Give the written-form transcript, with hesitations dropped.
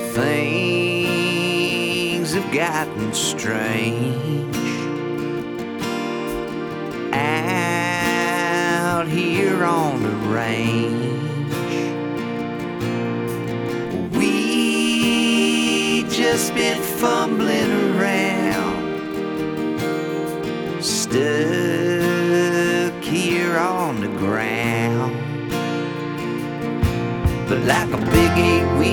Things have gotten strange out here on the range. We just been fumbling around, stuck here on the ground. But like a big 8-wheel